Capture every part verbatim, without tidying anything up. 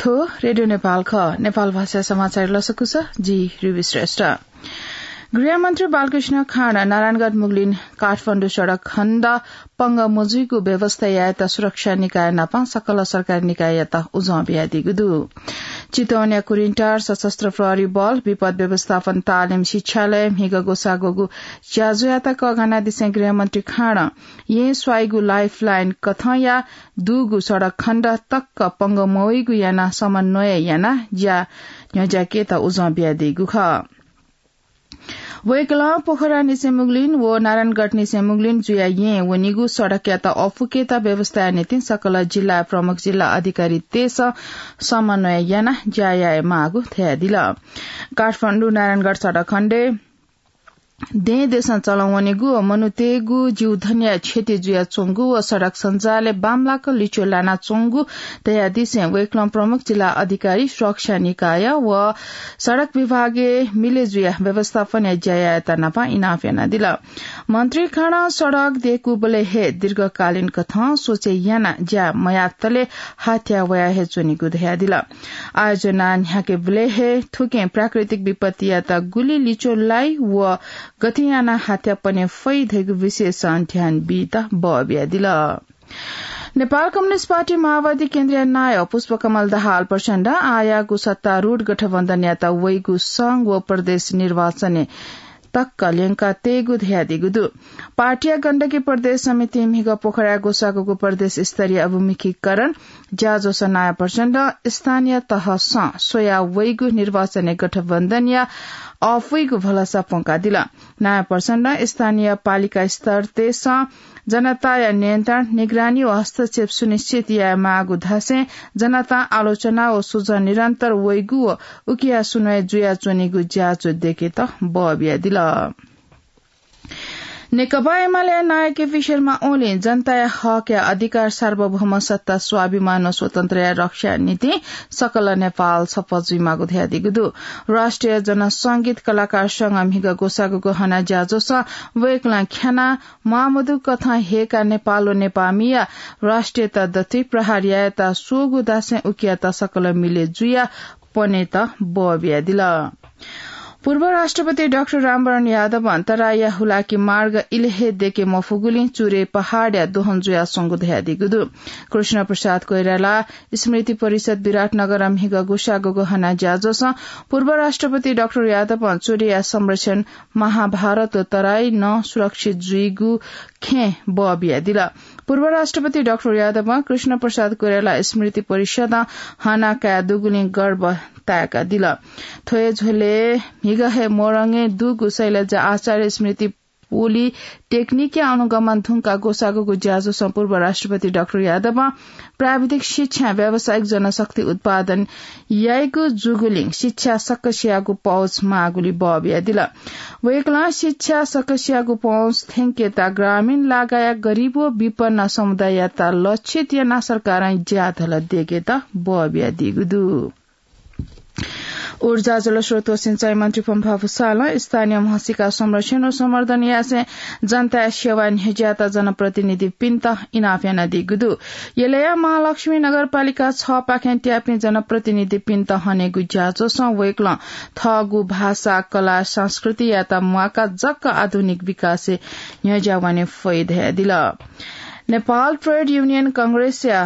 थो रेडियो नेपाल ख नेपाल भाषा समाचार लसकुस जी रुबी श्रेष्ठ गृहमन्त्री बालकृष्ण खाँड नारायणगढ़ मुगलिन काठमाडौँ सड़क खण्ड पंग मोजुईको व्यवस्था याता सुरक्षा निकाय नापा सकल सरकारी निकाय याता उजौ बियादी गुदु चितौनिया कुरिन्टार सशस्त्र प्रहरी बल विपद व्यवस्थापन तालिम शिक्षालय हिग गोसागोगु ज्याजु याता कगाना दिसे गृहमन्त्री खाँड ये स्वाइगु लाइफ लाइन कथया दुगु सड़क खण्ड तक्क पंग मोईगु याना समन्वय याना ज्या न्यजाकेता उजौ बियादी गुख वेकला पोखरा निसे मुगलिन वो नारायणगढ़ निसे मुगलिन जुया ये वो निगु सड़क याता अफुकेता व्यवस्था नीति सकल जिल्ला प्रमुख जिल्ला अधिकारी तेस समन्वय याना जाया मागु थया दिल काठमाडौँ नारायणगढ़ सड़क खण्डे दे देशा चलाउनेगु मनुतेगु जीवधन्या क्षति जुया चोंगु व सड़क सञ्जाले बामलाक लिचो लाना चोंगु तया दिसे वेकलम प्रमुख जिल्ला अधिकारी सुरक्षा निकाय व सड़क विभागे मिले जुया व्यवस्थापन जयाता नापा इनाफ याना दिल मन्त्री खाना सड़क देखु बले हे दीर्घकालीन कथा सोचे याना ज्या मयातले हात्या वया हे चोनिगु दया दिल आयोजना न्याके बले हे थुके प्राकृतिक विपत्ति याता गुली लिचो लाई व गतियाना हात्या पने फै धेगु विशेष ध्यान बीता बबिया दिल नेपाल कम्युनिष्ट पार्टी माओवादी केन्द्रीय नायक पुष्पकमल दाहाल प्रचण्ड आयागु सत्तारूढ़ गठबन्धन याता वैगु संघ व प्रदेश निर्वाचन तक्क लेंका तेगु ध्यादिगुदु पार्टिया गण्डकी प्रदेश समिति मिग पोखरा गोसागोगु प्रदेश स्तरीय अभिमुखीकरण ज्याजो सनाया प्रचण्ड स्थानीय तह सोया वैगु निर्वाचन गठबन्धन या अफुईगु भलसा पोंका दिल नयाँ प्रचण्ड स्थानीय पालिका स्तर तेस जनता या नियन्त्रण निगरानी व हस्तक्षेप सुनिश्चित या मागु धासे जनता आलोचना व सुझाव निरन्तर वैगु व उकिया सुनय जुया चोनिगु ज्याचो देखे त बबिया दिल नेकपा एमाले नायक केपी शर्मा ओली जनता या हक या अधिकार सार्वभौम सत्ता स्वाभिमान स्वतन्त्र या रक्षा नीति सकल नेपाल शपथ मागु ध्यादिगुदु राष्ट्रिय जनसंगीत कलाकार संघ मिग गोसागुको हना ज्याजोस वेकला ख्याना मामदु कथा हेका नेपालो नेपामिया राष्ट्रियता दति प्रहारियाता सोगु दासे उकियाता सकल मिले जुया पनेता बबिया दिल पूर्व राष्ट्रपति डाक्टर रामवरण यादव अन्तराया हुलाकी मार्ग इलेहे देके मफुगुली चुरे पहाड़ दोहनजुया संगु ध्यादिगुदु कृष्ण प्रसाद कोइराला स्मृति परिषद विराटनगर अम्हिग गोसागोगो हना ज्याजोस पूर्व राष्ट्रपति डाक्टर यादव चुरिया संरक्षण महाभारत तराई न सुरक्षित जुइगु खे बबिया दिल पूर्व राष्ट्रपति डाक्टर यादव कृष्ण प्रसाद कोइराला स्मृति परिषद हना का दुगुली गर्व ताका दिल थोए झोले हिगहे मोरंगे दुगु शैलजा आचार्य स्मृति पोली टेक्निक अनुगमन धुंका गोसागोगु ज्याजो पूर्व राष्ट्रपति डाक्टर यादव प्राविधिक शिक्षा व्यावसायिक जनशक्ति उत्पादन याइगु जुगुलिङ शिक्षा सकसियागु पहुँच मागुली बबिया दिल वेकला शिक्षा सकसियागु पहुँच थेंकेता ग्रामीण लगाया गरीबो विपन्न समुदायता लक्षित या सरकार ज्याथल देकेता बबिया दिगुदु ऊर्जा जलस्रोत व सिंचाई मंत्री पम्फा भूषाल स्थानीय महसिका संरक्षण और संवर्धन यासे जनता सेवा निहज्याता जनप्रतिनिधि पिन्त इनाफ्याना दिगुदु यलया महालक्ष्मी नगरपालिका छ पाखें ट्याप्ने जनप्रतिनिधि पिन्त हनेगु ज्याजो स वेक्ल थगु भाषा कला संस्कृति याता मुआका जक्क आधुनिक विकास निहज्यावाने फैद है दिल नेपाल ट्रेड यूनियन कांग्रेस या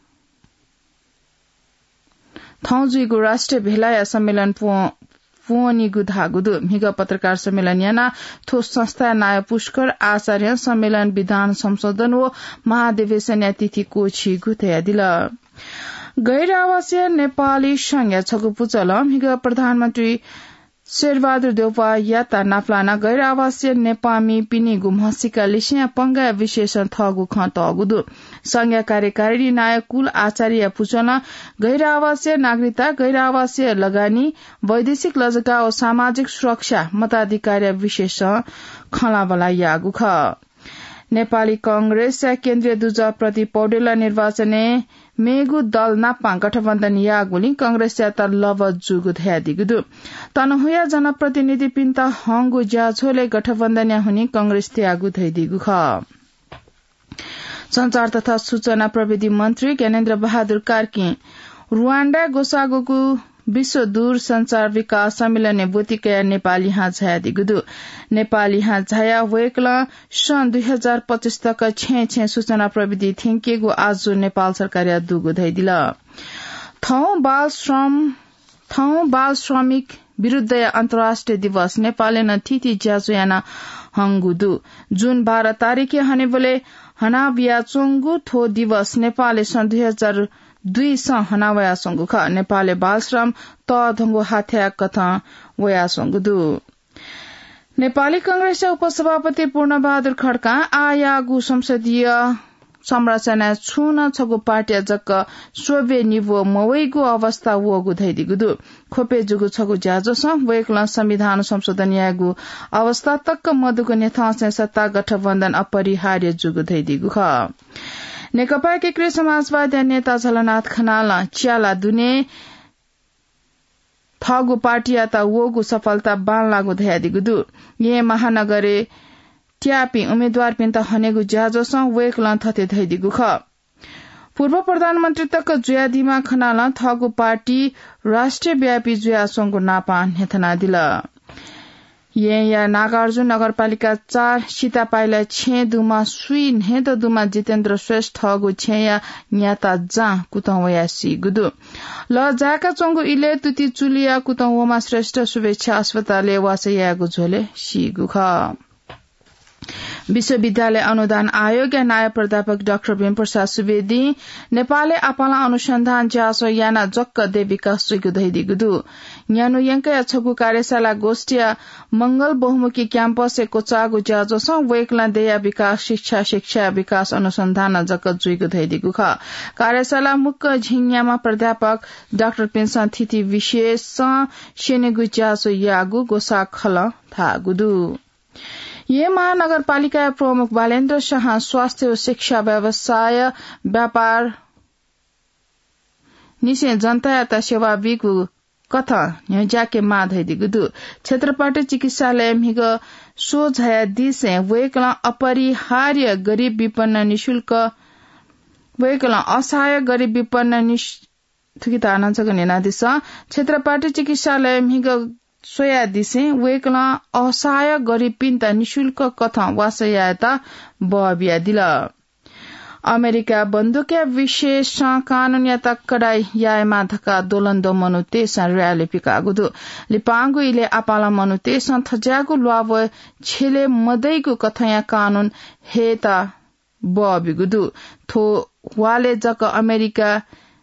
थौजुइगु राष्ट्रिय भेलाया सम्मेलन पुवनिगु धागुदु मिग पत्रकार सम्मेलन याना थो संस्था नाय पुष्कर आचार्य सम्मेलन विधान संशोधन व महाधिवेशन या तिथि कोछि गुथया दिल गैर आवासीय नेपाली संघ छगु पुचल मिग प्रधानमन्त्री शेरबहादुर देउपा याता नाफ्लाना गैर आवासीय नेपामी पिनी गुमहसिका लिसिया पंगा विशेषण थगु ख तगुदु संघीय कार्यकारिणी नायक कुल आचार्य पुचना गैर आवासीय नागरिकता गैर आवासीय लगानी वैदेशिक लजका और सामाजिक सुरक्षा मताधिकार विशेष खलाबला यागु ख नेपाली कांग्रेस केन्द्रीय दुजा प्रति पौडेला निर्वाचने मेगु दल नापा गठबन्धन यागुली कांग्रेस याता लव जुगु ध्यादिगुदु तनहुया जनप्रतिनिधि पिन्ता हंगु ज्याझोले गठबन्धन हुने कांग्रेस त्यागु धैदिगु ख संचार तथा सूचना प्रविधि मन्त्री ज्ञानेन्द्र बहादुर कार्की रुवान्डा गोसागोको विश्व दूर संचार विकास सम्मेलन बोतिकया नेपाली हाझाया दिगुदु नेपाली हाझाया वेकला सन् दुई हजार पच्चीस तक छे छे सूचना प्रविधि थिंकेगो आज नेपाल सरकार दुगु धैदिल थौ बाल श्रम थौ बाल श्रमिक विरूद्ध अन्तर्राष्ट्रिय दिवस नेपाले न थिति ज्याजुयाना हंगुदु जुन बाह्र तारिख हने बोले हना बियाचोंगु थो दिवस नेपाले सन् दुई हजार दुई स हनावया संगु ख नेपाले बाल श्रम त धंगो हाथ्या कथा वया संगुदु नेपाली कांग्रेस उपसभापति पूर्णबहादुर खड्का आयागु संसदीय संरचना छुन छगु पार्टी जक सोभे निभो मवैगु अवस्था वगु धैदिगुदु खोपे जुगु छगु ज्याजो स वेकला संविधान संशोधन यागु अवस्था तक मधुको नेता सत्ता गठबन्धन अपरिहार्य जुगु धैदिगु ख नेकपा एकीकृत समाजवादी नेता झलनाथ खनाल च्याला दुने थगु पार्टी आता वगु सफलता बान लागु धयादिगुदु ये महानगरे ट्यापी उम्मेद्वार पिन्ता हनेगु ज्याजो स वेकला थते धैदिगु ख पूर्व प्रधानमन्त्री तक जुयादिमा खनाल थगु पार्टी राष्ट्रिय व्यापी जुया संगु नापा नेथना दिल ये या नागार्जुन नगरपालिका चार सीतापाइला छे दुमा सुई नेत दुमा जितेन्द्र श्रेष्ठ थगु छेया न्याता जा कुतवया सी गुदु ल जाका चंगु इले तुति चुलिया कुतवमा श्रेष्ठ शुभेच्छा अस्पतालले वासयागु झोले सी गुख विश्वविद्यालय अनुदान आयोग या नायब प्राध्यापक डाक्टर भीमप्रसाद सुवेदी नेपालले आपाला अनुसन्धान ज्यासो याना जक्क दे विकास सुगु धैदिगुदु न्यानो यंका छगु कार्यशाला गोष्ठिया मंगल बहुमुखी क्याम्पस कोचागु ज्याजो स वेकला देया विकास शिक्षा शिक्षा विकास अनुसन्धान जक्क जुइगु धैदिगु ख कार्यशाला मुख्य झिङयामा प्राध्यापक डाक्टर पेन्सन थिति विशेष सेनेगु ज्यासो यागु गोसा खल थागुदु ये महानगरपालिका प्रमुख बालेन्द्र शाह स्वास्थ्य और शिक्षा व्यवसाय व्यापार निसे जनता या सेवा विगु कथा जाके मा धैदिगुदु क्षेत्रपाटी चिकित्सालय मिग सो झया दिसे वेकला अपरिहार्य गरीब विपन्न निशुल्क वेकला असहाय गरीब विपन्न निशुल्क आनन्दको निनादिस क्षेत्रपाटी चिकित्सालय मिग सोया दिसे वेकला असहाय गरीब पिन्ता निशुल्क कथा वासयाता बबिया दिल अमेरिका बन्दुक्या विशेष कानून याता कडाई यायमा धका दोलन दमनु तेसा रयाले पिकागुदु लिपांगु इले आपाला मनु तेसा थज्यागु लुव छेले मदैगु कथया कानून हेता बबिगुदु थो वाले जक अमेरिका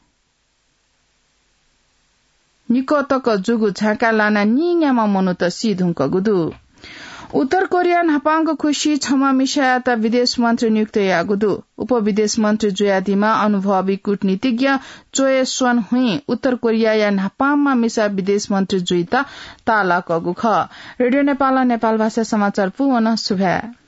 निको तक जुगु झाका लाना निङामा मनु त सिधुंक गुदु उत्तर कोरिया हापांग खुशी क्षमा मिसायाता विदेश मन्त्री नियुक्त यागुदु उप विदेश मन्त्री जुयादिमा अनुभवी कूटनीतिज्ञ चोए स्वन हुई उत्तर कोरिया या नापाममा मिसा विदेश मन्त्री जुइता ताला कगु ख रेडियो नेपाल नेपाल भाषा समाचार पुन सुभा